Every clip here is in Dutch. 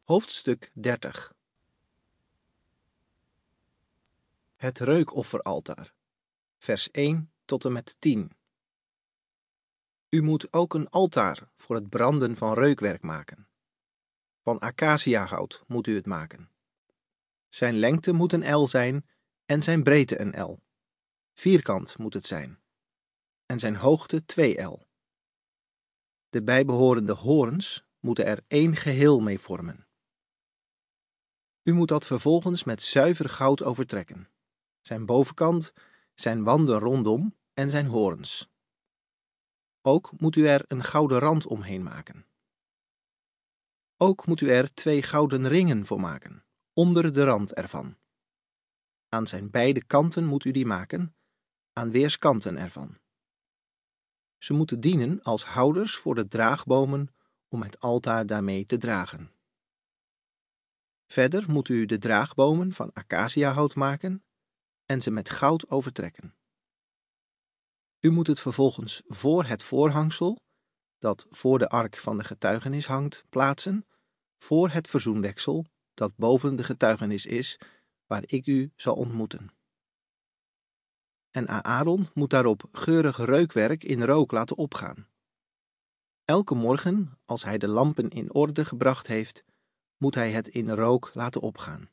Hoofdstuk 30. Het reukofferaltaar, vers 1 tot en met 10. U moet ook een altaar voor het branden van reukwerk maken. Van acaciahout moet u het maken. Zijn lengte moet een el zijn en zijn breedte een el. Vierkant moet het zijn. En zijn hoogte 2 el. De bijbehorende horens moeten er één geheel mee vormen. U moet dat vervolgens met zuiver goud overtrekken. Zijn bovenkant, zijn wanden rondom en zijn horens. Ook moet u er een gouden rand omheen maken. Ook moet u er 2 gouden ringen voor maken, onder de rand ervan. Aan zijn beide kanten moet u die maken, aan weerskanten ervan. Ze moeten dienen als houders voor de draagbomen om het altaar daarmee te dragen. Verder moet u de draagbomen van acaciahout maken en ze met goud overtrekken. U moet het vervolgens voor het voorhangsel, dat voor de ark van de getuigenis hangt, plaatsen, voor het verzoendeksel, dat boven de getuigenis is, waar ik u zal ontmoeten. En Aaron moet daarop geurig reukwerk in rook laten opgaan. Elke morgen, als hij de lampen in orde gebracht heeft, moet hij het in rook laten opgaan.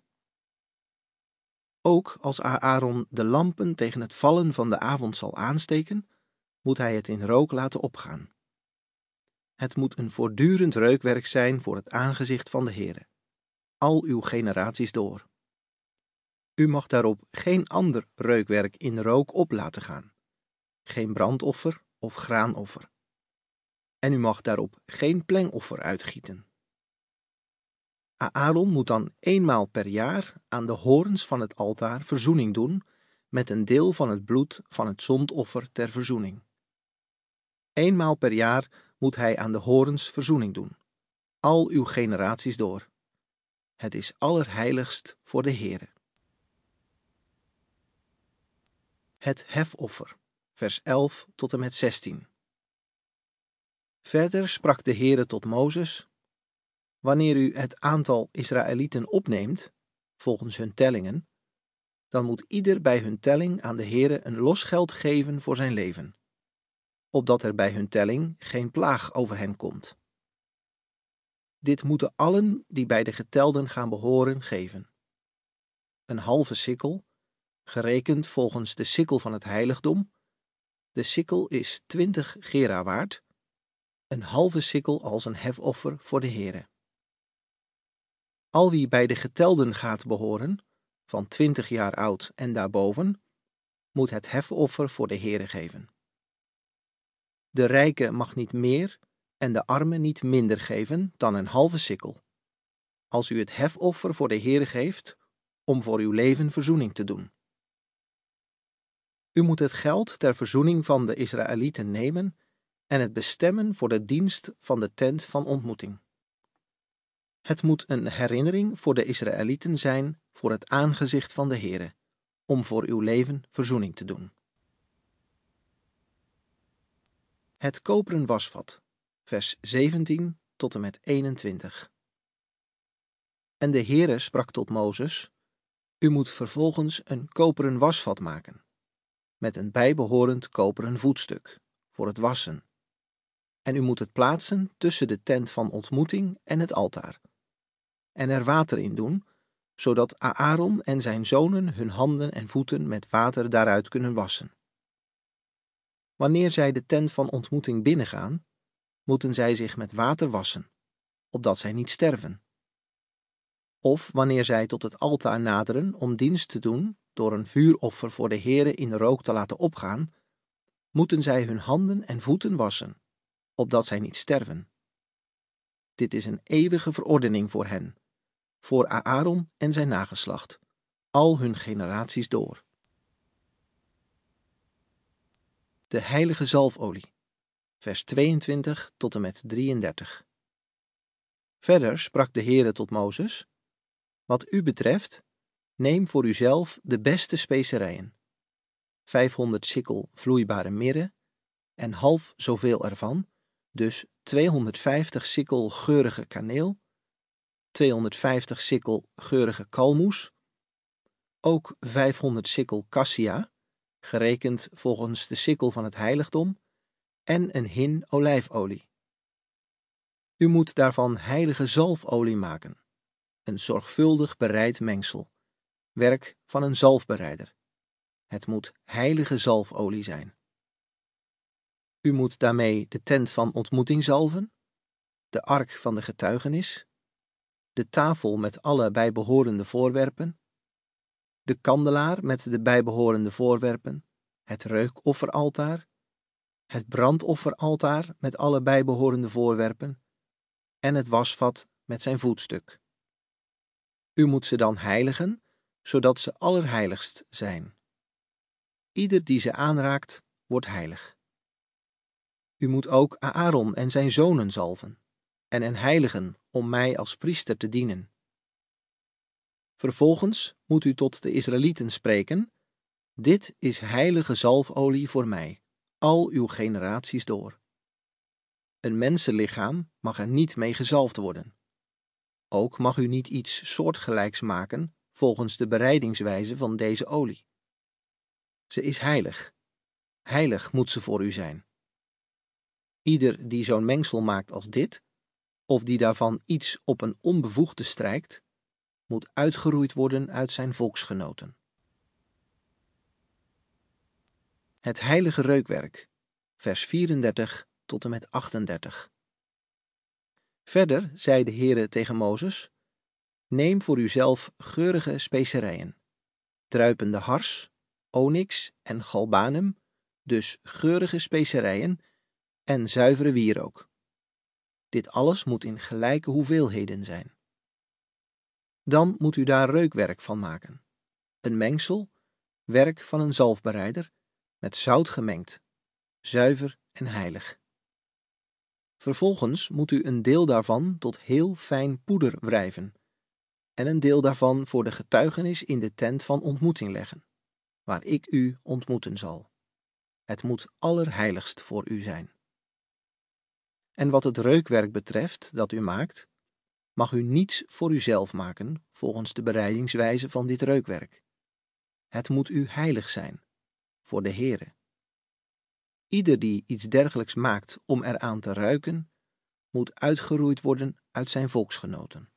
Ook als Aaron de lampen tegen het vallen van de avond zal aansteken, moet hij het in rook laten opgaan. Het moet een voortdurend reukwerk zijn voor het aangezicht van de Heere, al uw generaties door. U mag daarop geen ander reukwerk in rook op laten gaan, geen brandoffer of graanoffer. En u mag daarop geen plengoffer uitgieten. Aaron moet dan eenmaal per jaar aan de horens van het altaar verzoening doen met een deel van het bloed van het zondoffer ter verzoening. Eenmaal per jaar moet hij aan de horens verzoening doen, al uw generaties door. Het is allerheiligst voor de Heere. Het hefoffer, vers 11 tot en met 16. Verder sprak de Heere tot Mozes: Wanneer u het aantal Israëlieten opneemt, volgens hun tellingen, dan moet ieder bij hun telling aan de Heere een losgeld geven voor zijn leven, opdat er bij hun telling geen plaag over hen komt. Dit moeten allen die bij de getelden gaan behoren geven. Een halve sikkel, gerekend volgens de sikkel van het heiligdom. De sikkel is 20 gera waard, een halve sikkel als een hefoffer voor de Heere. Al wie bij de getelden gaat behoren, van 20 jaar oud en daarboven, moet het hefoffer voor de Heere geven. De rijke mag niet meer en de arme niet minder geven dan een halve sikkel, als u het hefoffer voor de Heere geeft, om voor uw leven verzoening te doen. U moet het geld ter verzoening van de Israëlieten nemen en het bestemmen voor de dienst van de tent van ontmoeting. Het moet een herinnering voor de Israëlieten zijn voor het aangezicht van de Heere, om voor uw leven verzoening te doen. Het koperen wasvat, vers 17 tot en met 21. En de Heere sprak tot Mozes: U moet vervolgens een koperen wasvat maken, met een bijbehorend koperen voetstuk, voor het wassen. En u moet het plaatsen tussen de tent van ontmoeting en het altaar. En er water in doen, zodat Aaron en zijn zonen hun handen en voeten met water daaruit kunnen wassen. Wanneer zij de tent van ontmoeting binnengaan, moeten zij zich met water wassen, opdat zij niet sterven. Of wanneer zij tot het altaar naderen om dienst te doen door een vuuroffer voor de Heere in rook te laten opgaan, moeten zij hun handen en voeten wassen, opdat zij niet sterven. Dit is een eeuwige verordening voor hen, voor Aaron en zijn nageslacht, al hun generaties door. De heilige zalfolie, vers 22 tot en met 33. Verder sprak de Heere tot Mozes: Wat u betreft, neem voor uzelf de beste specerijen, 500 sikkel vloeibare mirre en half zoveel ervan, dus 250 sikkel geurige kaneel, 250 sikkel geurige kalmoes, ook 500 sikkel cassia, gerekend volgens de sikkel van het heiligdom, en een hin olijfolie. U moet daarvan heilige zalfolie maken, een zorgvuldig bereid mengsel, werk van een zalfbereider. Het moet heilige zalfolie zijn. U moet daarmee de tent van ontmoeting zalven, de ark van de getuigenis, de tafel met alle bijbehorende voorwerpen, de kandelaar met de bijbehorende voorwerpen, het reukofferaltaar, het brandofferaltaar met alle bijbehorende voorwerpen en het wasvat met zijn voetstuk. U moet ze dan heiligen, zodat ze allerheiligst zijn. Ieder die ze aanraakt, wordt heilig. U moet ook Aaron en zijn zonen zalven en hen heiligen om mij als priester te dienen. Vervolgens moet u tot de Israëlieten spreken: dit is heilige zalfolie voor mij, al uw generaties door. Een mensenlichaam mag er niet mee gezalfd worden. Ook mag u niet iets soortgelijks maken volgens de bereidingswijze van deze olie. Ze is heilig. Heilig moet ze voor u zijn. Ieder die zo'n mengsel maakt als dit, of die daarvan iets op een onbevoegde strijkt, moet uitgeroeid worden uit zijn volksgenoten. Het heilige reukwerk, vers 34 tot en met 38. Verder zei de Heere tegen Mozes: neem voor uzelf geurige specerijen, druipende hars, onyx en galbanum, dus geurige specerijen, en zuivere wierook. Dit alles moet in gelijke hoeveelheden zijn. Dan moet u daar reukwerk van maken, een mengsel, werk van een zalfbereider, met zout gemengd, zuiver en heilig. Vervolgens moet u een deel daarvan tot heel fijn poeder wrijven en een deel daarvan voor de getuigenis in de tent van ontmoeting leggen, waar ik u ontmoeten zal. Het moet allerheiligst voor u zijn. En wat het reukwerk betreft dat u maakt, mag u niets voor uzelf maken volgens de bereidingswijze van dit reukwerk. Het moet u heilig zijn, voor de Heere. Ieder die iets dergelijks maakt om eraan te ruiken, moet uitgeroeid worden uit zijn volksgenoten.